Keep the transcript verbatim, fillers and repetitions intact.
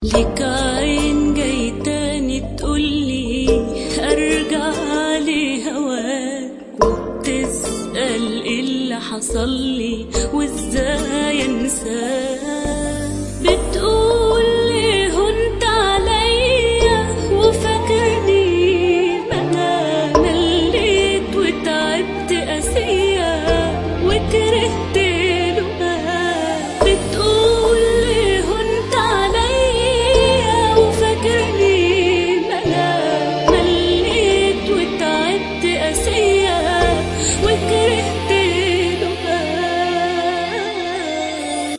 لك عين جاي تاني تقولي ارجع لهواك، وبتسأل ايه اللي حصلي وازاي انساك.